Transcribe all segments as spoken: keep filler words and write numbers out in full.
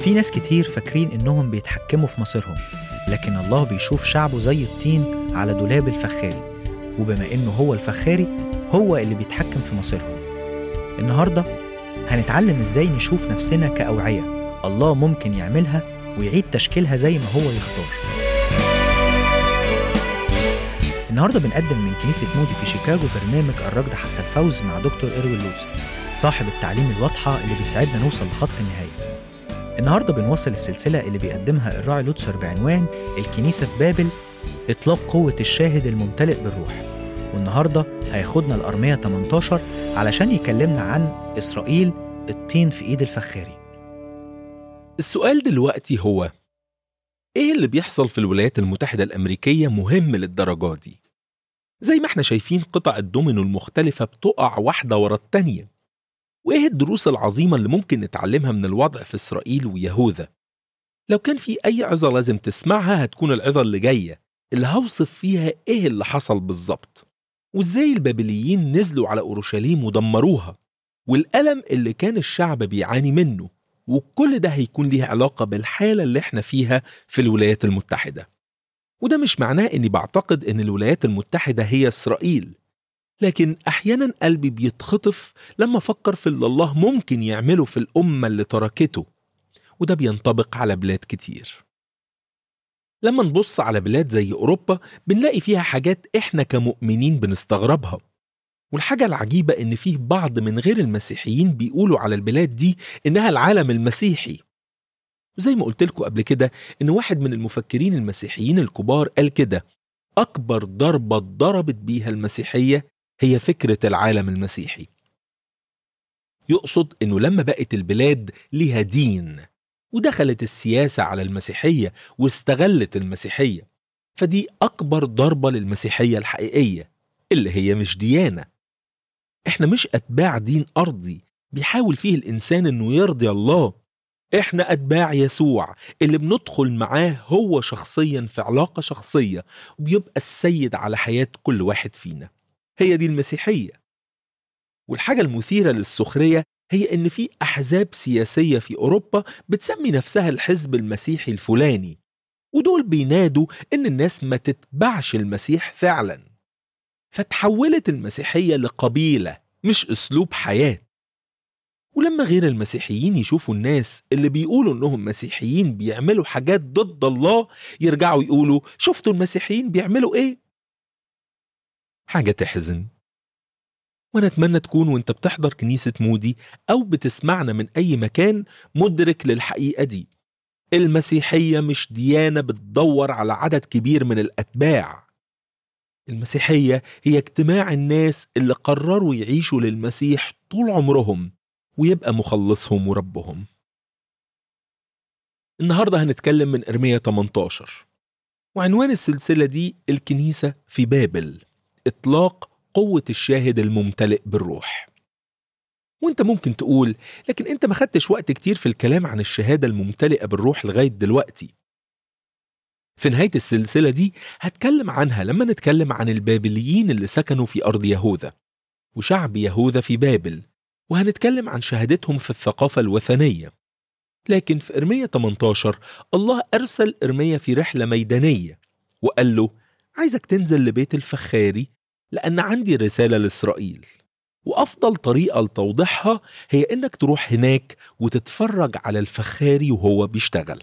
في ناس كتير فاكرين إنهم بيتحكموا في مصيرهم، لكن الله بيشوف شعبه زي الطين على دولاب الفخاري، وبما إنه هو الفخاري هو اللي بيتحكم في مصيرهم. النهاردة هنتعلم إزاي نشوف نفسنا كأوعية الله ممكن يعملها ويعيد تشكيلها زي ما هو يختار. النهاردة بنقدم من كنيسة مودي في شيكاغو برنامج الركض حتى الفوز مع دكتور إروين لوتسر، صاحب التعليم الواضحة اللي بتساعدنا نوصل لخط النهاية. النهاردة بنواصل السلسلة اللي بيقدمها الراعي لوتسر بعنوان الكنيسة في بابل، إطلاق قوة الشاهد الممتلئ بالروح. والنهاردة هياخدنا الأرمية ثمانية عشر علشان يكلمنا عن إسرائيل الطين في إيد الفخاري. السؤال دلوقتي هو إيه اللي بيحصل في الولايات المتحدة الأمريكية مهم للدرجة دي؟ زي ما احنا شايفين قطع الدومينو المختلفة بتقع واحدة ورا التانية. وإيه الدروس العظيمة اللي ممكن نتعلمها من الوضع في إسرائيل ويهوذا؟ لو كان في أي عظة لازم تسمعها هتكون العظة اللي جاية، اللي هوصف فيها إيه اللي حصل بالظبط، وإزاي البابليين نزلوا على أورشليم ودمروها، والألم اللي كان الشعب بيعاني منه. وكل ده هيكون ليه علاقة بالحالة اللي احنا فيها في الولايات المتحدة. وده مش معناه إني بعتقد إن الولايات المتحدة هي إسرائيل، لكن أحياناً قلبي بيتخطف لما أفكر في اللي الله ممكن يعمله في الأمة اللي تركته، وده بينطبق على بلاد كتير. لما نبص على بلاد زي أوروبا بنلاقي فيها حاجات إحنا كمؤمنين بنستغربها، والحاجة العجيبة إن فيه بعض من غير المسيحيين بيقولوا على البلاد دي إنها العالم المسيحي. وزي ما قلت لكم قبل كده إن واحد من المفكرين المسيحيين الكبار قال كده: أكبر ضربة ضربت بيها المسيحية هي فكرة العالم المسيحي. يقصد إنه لما بقت البلاد ليها دين ودخلت السياسة على المسيحية واستغلت المسيحية، فدي أكبر ضربة للمسيحية الحقيقية اللي هي مش ديانة. إحنا مش أتباع دين أرضي بيحاول فيه الإنسان إنه يرضي الله. إحنا أتباع يسوع اللي بندخل معاه هو شخصيا في علاقة شخصية، وبيبقى السيد على حياة كل واحد فينا. هي دي المسيحية. والحاجة المثيرة للسخرية هي إن في أحزاب سياسية في أوروبا بتسمي نفسها الحزب المسيحي الفلاني، ودول بينادوا إن الناس ما تتبعش المسيح فعلا، فتحولت المسيحية لقبيلة مش أسلوب حياة. ولما غير المسيحيين يشوفوا الناس اللي بيقولوا إنهم مسيحيين بيعملوا حاجات ضد الله، يرجعوا يقولوا شفتوا المسيحيين بيعملوا إيه؟ حاجة تحزن. وأنا أتمنى تكون وانت بتحضر كنيسة مودي أو بتسمعنا من أي مكان مدرك للحقيقة دي. المسيحية مش ديانة بتدور على عدد كبير من الأتباع. المسيحية هي اجتماع الناس اللي قرروا يعيشوا للمسيح طول عمرهم ويبقى مخلصهم وربهم. النهاردة هنتكلم من إرمية ثمانية عشر، وعنوان السلسلة دي الكنيسة في بابل، إطلاق قوة الشاهد الممتلئ بالروح. وانت ممكن تقول لكن انت ما خدتش وقت كتير في الكلام عن الشهادة الممتلئة بالروح لغاية دلوقتي. في نهاية السلسلة دي هتكلم عنها لما نتكلم عن البابليين اللي سكنوا في أرض يهوذا وشعب يهوذا في بابل، وهنتكلم عن شهادتهم في الثقافة الوثنية. لكن في إرمية ثمانية عشر الله أرسل إرمية في رحلة ميدانية وقال له عايزك تنزل لبيت الفخاري لأن عندي رسالة لإسرائيل، وأفضل طريقة لتوضيحها هي إنك تروح هناك وتتفرج على الفخاري وهو بيشتغل.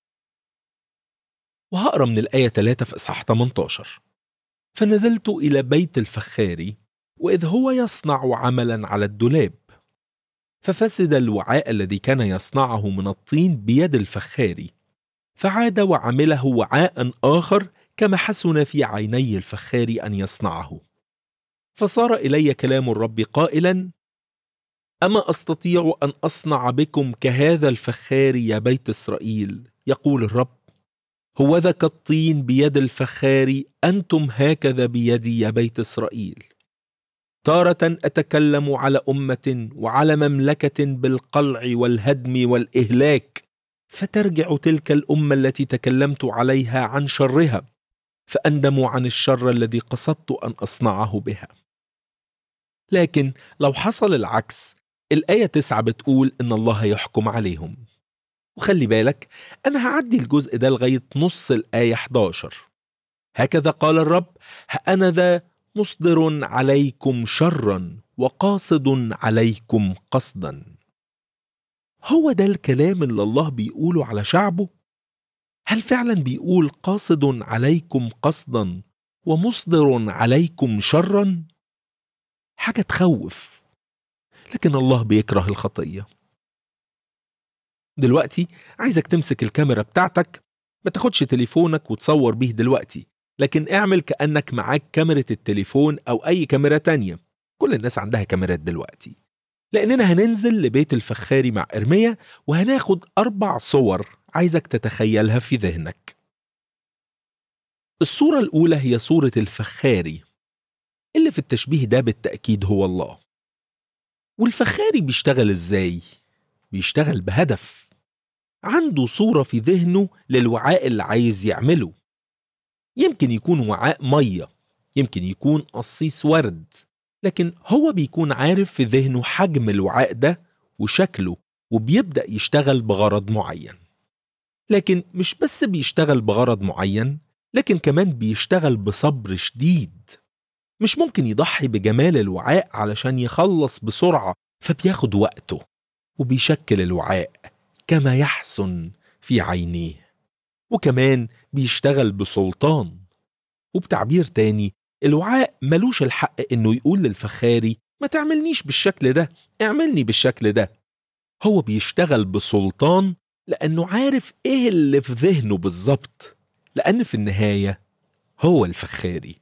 وهقرأ من الآية ثلاثة في إصحاح ثمانية عشر: فنزلت إلى بيت الفخاري وإذ هو يصنع عملا على الدولاب، ففسد الوعاء الذي كان يصنعه من الطين بيد الفخاري، فعاد وعمله وعاء آخر كما حسن في عيني الفخاري أن يصنعه. فصار إلي كلام الرب قائلا: أما أستطيع أن أصنع بكم كهذا الفخاري يا بيت إسرائيل؟ يقول الرب: هوذا كالطين بيد الفخاري أنتم هكذا بيدي يا بيت إسرائيل. تارة أتكلم على أمة وعلى مملكة بالقلع والهدم والإهلاك، فترجع تلك الأمة التي تكلمت عليها عن شرها، فأندم عن الشر الذي قصدت أن أصنعه بها. لكن لو حصل العكس، الآية تسعة بتقول إن الله يحكم عليهم. وخلي بالك أنا هعدي الجزء ده لغاية نص الآية إحدى عشر. هكذا قال الرب: أنا ذا مصدر عليكم شرا وقاصد عليكم قصدا. هو ده الكلام اللي الله بيقوله على شعبه؟ هل فعلا بيقول قاصد عليكم قصدا ومصدر عليكم شرا؟ حاجة تخوف، لكن الله بيكره الخطية. دلوقتي عايزك تمسك الكاميرا بتاعتك، ما تاخدش تليفونك وتصور بيه دلوقتي، لكن اعمل كأنك معاك كاميرا التليفون أو أي كاميرا تانية. كل الناس عندها كاميرات دلوقتي، لأننا هننزل لبيت الفخاري مع إرميا وهناخد أربع صور عايزك تتخيلها في ذهنك. الصورة الأولى هي صورة الفخاري، اللي في التشبيه ده بالتأكيد هو الله. والفخاري بيشتغل إزاي؟ بيشتغل بهدف، عنده صورة في ذهنه للوعاء اللي عايز يعمله. يمكن يكون وعاء مية، يمكن يكون قصيص ورد، لكن هو بيكون عارف في ذهنه حجم الوعاء ده وشكله، وبيبدأ يشتغل بغرض معين. لكن مش بس بيشتغل بغرض معين، لكن كمان بيشتغل بصبر شديد. مش ممكن يضحي بجمال الوعاء علشان يخلص بسرعة، فبياخد وقته وبيشكل الوعاء كما يحسن في عينيه. وكمان بيشتغل بسلطان، وبتعبير تاني الوعاء ملوش الحق انه يقول للفخاري ما تعملنيش بالشكل ده، اعملني بالشكل ده. هو بيشتغل بسلطان لأنه عارف ايه اللي في ذهنه بالظبط، لأن في النهاية هو الفخاري.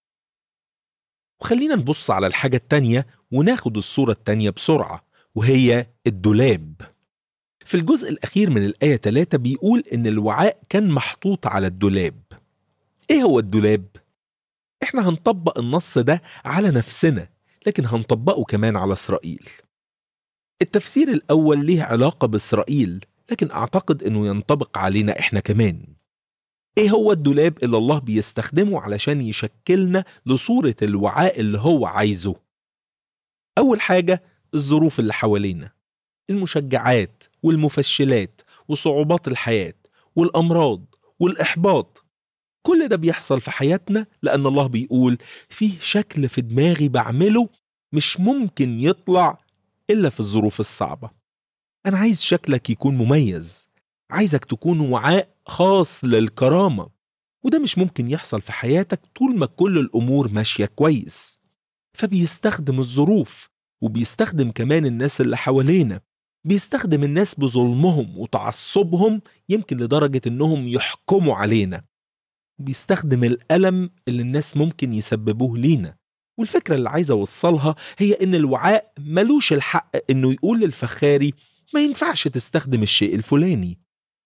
وخلينا نبص على الحاجة التانية وناخد الصورة التانية بسرعة، وهي الدولاب. في الجزء الأخير من الآية ثلاثة بيقول إن الوعاء كان محطوط على الدولاب. إيه هو الدولاب؟ إحنا هنطبق النص ده على نفسنا، لكن هنطبقه كمان على إسرائيل. التفسير الأول ليه علاقة بإسرائيل، لكن أعتقد إنه ينطبق علينا إحنا كمان. إيه هو الدولاب اللي الله بيستخدمه علشان يشكلنا لصورة الوعاء اللي هو عايزه؟ أول حاجة الظروف اللي حوالينا، المشجعات والمفشلات وصعوبات الحياة والأمراض والإحباط. كل ده بيحصل في حياتنا لأن الله بيقول فيه شكل في دماغي بعمله مش ممكن يطلع إلا في الظروف الصعبة. أنا عايز شكلك يكون مميز، عايزك تكون وعاء خاص للكرامة، وده مش ممكن يحصل في حياتك طول ما كل الأمور ماشية كويس. فبيستخدم الظروف، وبيستخدم كمان الناس اللي حوالينا. بيستخدم الناس بظلمهم وتعصبهم يمكن لدرجة إنهم يحكموا علينا. بيستخدم الألم اللي الناس ممكن يسببوه لينا. والفكرة اللي عايزة أوصلها هي إن الوعاء ملوش الحق إنه يقول للفخاري ما ينفعش تستخدم الشيء الفلاني.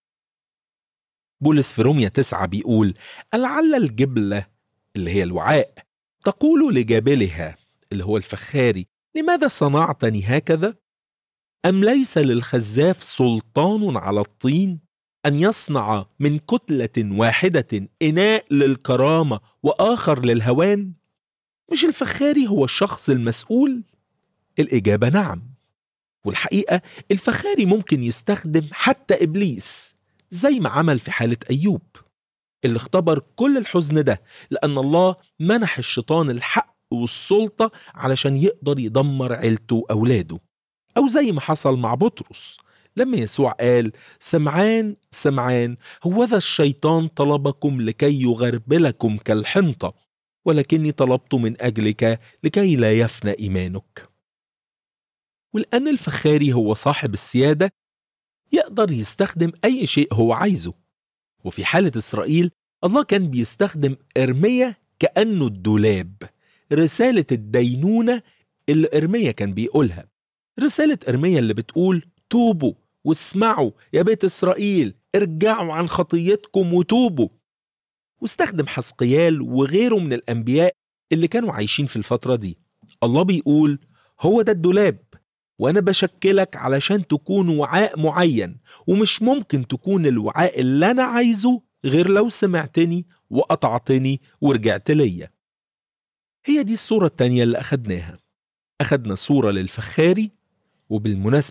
بولس في رومية تسعة بيقول لعل الجبلة اللي هي الوعاء تقول لجابلها اللي هو الفخاري لماذا صنعتني هكذا؟ أم ليس للخزاف سلطان على الطين أن يصنع من كتلة واحدة إناء للكرامة وآخر للهوان؟ مش الفخاري هو الشخص المسؤول؟ الإجابة نعم. والحقيقة الفخاري ممكن يستخدم حتى إبليس، زي ما عمل في حالة أيوب اللي اختبر كل الحزن ده لأن الله منح الشيطان الحق والسلطة علشان يقدر يدمر عيلته وأولاده. أو زي ما حصل مع بطرس لما يسوع قال سمعان سمعان هوذا الشيطان طلبكم لكي يغربلكم كالحنطة، ولكني طلبت من أجلك لكي لا يفنى إيمانك. ولأن الفخاري هو صاحب السيادة يقدر يستخدم أي شيء هو عايزه. وفي حالة إسرائيل الله كان بيستخدم إرميا كأنه الدولاب، رسالة الدينونة اللي إرميا كان بيقولها، رسالة إرميا اللي بتقول توبوا واسمعوا يا بيت إسرائيل، ارجعوا عن خطيتكم وتوبوا. واستخدم حسقيال وغيره من الأنبياء اللي كانوا عايشين في الفترة دي. الله بيقول هو ده الدولاب، وأنا بشكلك علشان تكون وعاء معين، ومش ممكن تكون الوعاء اللي أنا عايزه غير لو سمعتني وقطعتني ورجعت ليا. هي دي الصورة التانية اللي أخدناها. أخدنا صورة للفخاري، وبالمناسبة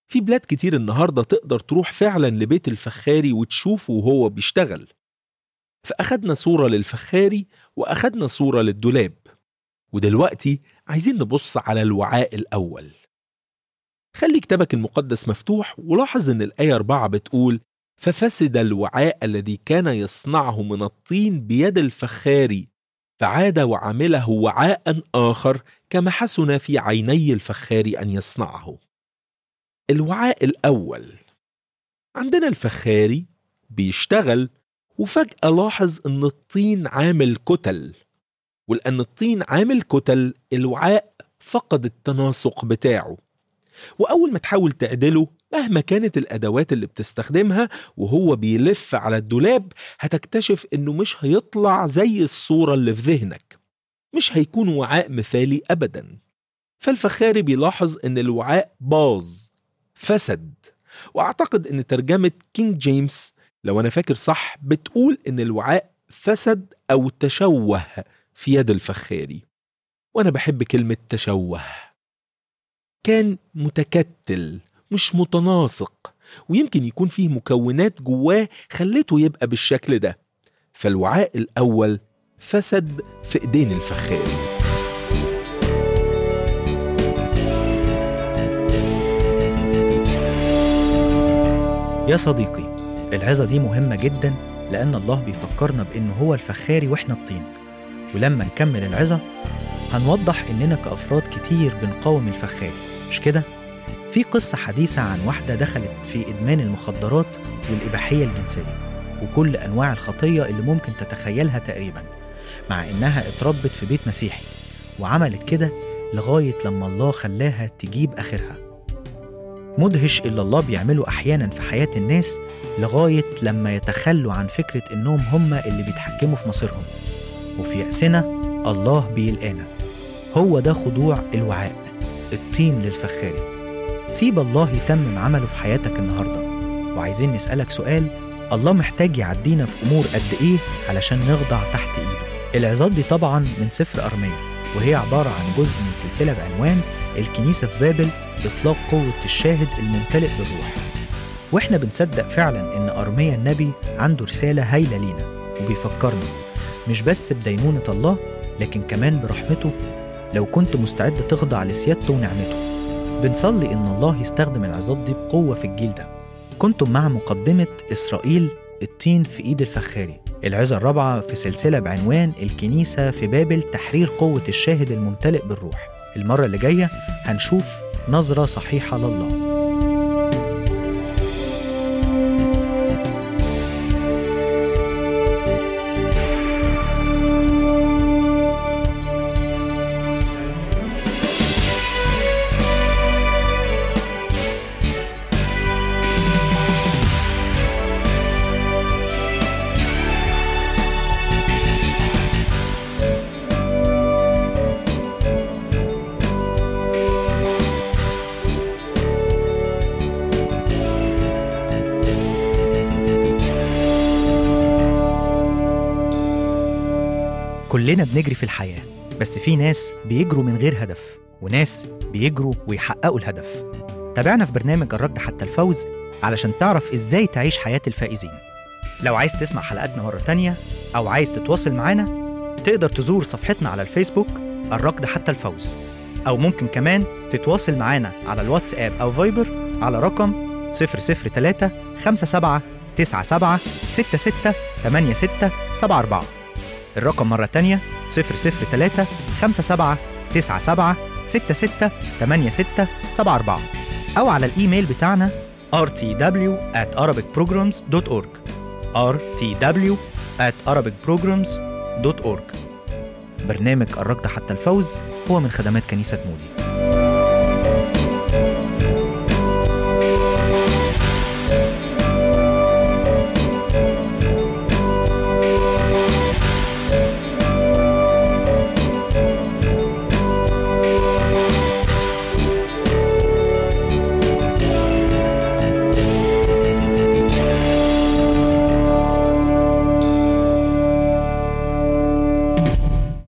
في بلاد كتير النهاردة تقدر تروح فعلا لبيت الفخاري وتشوفه وهو بيشتغل. فأخدنا صورة للفخاري وأخدنا صورة للدولاب، ودلوقتي عايزين نبص على الوعاء الأول. خلي كتابك المقدس مفتوح ولاحظ إن الآية أربعة بتقول: ففسد الوعاء الذي كان يصنعه من الطين بيد الفخاري، فعاد وعمله وعاء آخر كما حسن في عيني الفخاري أن يصنعه. الوعاء الأول، عندنا الفخاري بيشتغل وفجأة لاحظ إن الطين عامل كتل، ولأن الطين عامل كتل الوعاء فقد التناسق بتاعه، وأول ما تحاول تعدله مهما كانت الأدوات اللي بتستخدمها وهو بيلف على الدولاب هتكتشف إنه مش هيطلع زي الصورة اللي في ذهنك، مش هيكون وعاء مثالي أبدا. فالفخاري بيلاحظ إن الوعاء باظ، فسد. وأعتقد إن ترجمة كينج جيمس لو أنا فاكر صح بتقول إن الوعاء فسد أو تشوه في يد الفخاري، وأنا بحب كلمة تشوه. كان متكتل مش متناسق، ويمكن يكون فيه مكونات جواه خلته يبقى بالشكل ده. فالوعاء الأول فسد في إيدين الفخاري. يا صديقي، العظة دي مهمة جدا لأن الله بيفكرنا بأنه هو الفخاري وإحنا الطين. ولما نكمل العظة هنوضح إننا كأفراد كتير بنقاوم الفخاري، مش كده؟ في قصة حديثة عن واحدة دخلت في إدمان المخدرات والإباحية الجنسية وكل أنواع الخطية اللي ممكن تتخيلها تقريبا، مع إنها اتربت في بيت مسيحي، وعملت كده لغاية لما الله خلاها تجيب آخرها. مدهش اللي الله بيعمله أحيانا في حياة الناس لغاية لما يتخلوا عن فكرة إنهم هم اللي بيتحكموا في مصيرهم، وفي يأسنا الله بيلقانا. هو ده خضوع الوعاء، الطين للفخاري. سيب الله يتمم عمله في حياتك النهاردة. وعايزين نسألك سؤال: الله محتاج يعدينا في أمور قد إيه علشان نخضع تحت إيده؟ العظات دي طبعا من سفر أرميا، وهي عبارة عن جزء من سلسلة بعنوان الكنيسة في بابل، إطلاق قوة الشاهد الممتلئ بالروح. وإحنا بنصدق فعلا إن أرميا النبي عنده رسالة هايلة لينا، وبيفكرنا مش بس بدينونة الله لكن كمان برحمته لو كنت مستعد تخضع لسيادته ونعمته. بنصلي إن الله يستخدم العظات دي بقوة في الجيل ده. كنتم مع مقدمة إسرائيل الطين في إيد الفخاري، العظة الرابعة في سلسلة بعنوان الكنيسة في بابل، تحرير قوة الشاهد الممتلئ بالروح. المرة اللي جاية هنشوف نظرة صحيحة لله. كلنا بنجري في الحياة، بس في ناس بيجروا من غير هدف وناس بيجروا ويحققوا الهدف. تابعنا في برنامج الركض حتى الفوز علشان تعرف إزاي تعيش حياة الفائزين. لو عايز تسمع حلقاتنا مرة تانية أو عايز تتواصل معنا تقدر تزور صفحتنا على الفيسبوك الركض حتى الفوز، أو ممكن كمان تتواصل معنا على الواتساب أو فايبر على رقم صفر صفر ثلاثة خمسة سبعة تسعة سبعة ستة ستة ثمانية ستة سبعة أربعة. الرقم مرة تانية صفر صفر ثلاثة خمسة سبعة تسعة سبعة ستة ستة ثمانية ستة سبعة أربعة، أو على الإيميل بتاعنا آر تي دبليو آت أرابيك بروجرامز دوت أورج آر تي دبليو آت أرابيك بروجرامز دوت أورج. برنامج الركض حتى الفوز هو من خدمات كنيسة مودي.